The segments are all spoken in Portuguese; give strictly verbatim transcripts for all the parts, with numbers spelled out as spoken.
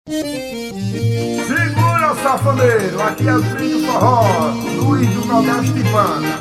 Segura, safoneiro, aqui é o trio do forró, Luiz do Nordeste de Banda.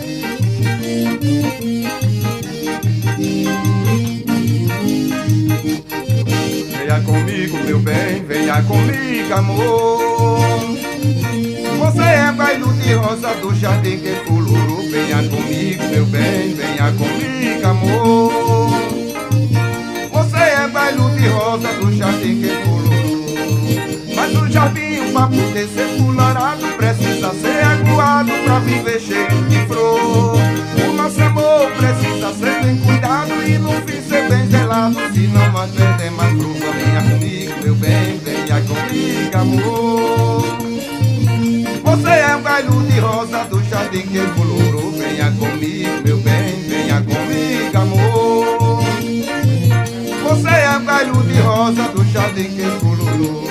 Venha comigo, meu bem, venha comigo, amor. Você é baile de rosa do jardim que fuluro. Venha comigo, meu bem, venha comigo, amor. Você é baile de rosa do jardim que fuluro. Mas o jardim, pra poder ser fulorado, precisa ser aguado pra viver cheio de flor. O nosso amor precisa ser bem cuidado e no fim ser bem zelado, senão nós perdemos a fruta. Venha comigo, meu bem, venha comigo, amor. Você é um galho de rosa do jardim que fulorou. Venha comigo, meu bem, venha comigo, amor. Você é um galho de rosa do jardim que fulorou.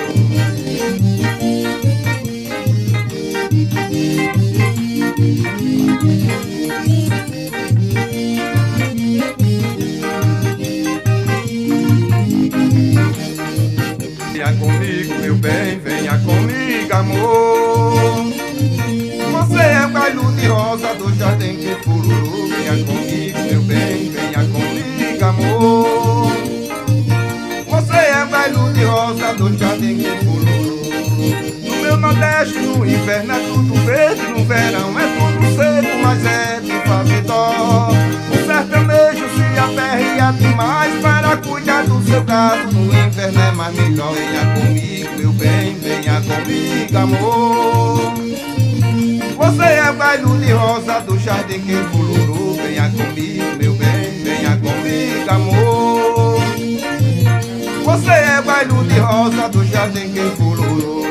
Venha comigo, meu bem, venha comigo, amor. Você é um galho de rosa do jardim que fulorou. Venha comigo, meu bem, venha comigo, amor. Você é um galho de rosa do jardim que fulorou. No meu Nordeste, no inverno é tudo verde, no verão é tudo seco, mas é de fazer dó. O sertanejo se aperreia demais para cuidar do seu gado. No inverno é mais melhor. Venha comigo, meu bem, venha comigo, amor. Você é o galho de rosa do jardim que fulorou. Venha comigo, meu bem, venha comigo, amor. Você é o galho de rosa do jardim que fulorou.